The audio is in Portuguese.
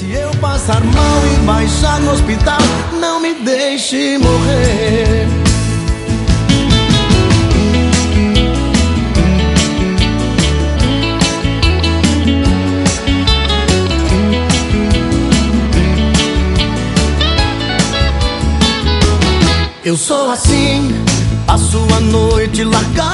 Se eu passar mal e baixar no hospital, não me deixe morrer. Eu sou assim, passo a noite largado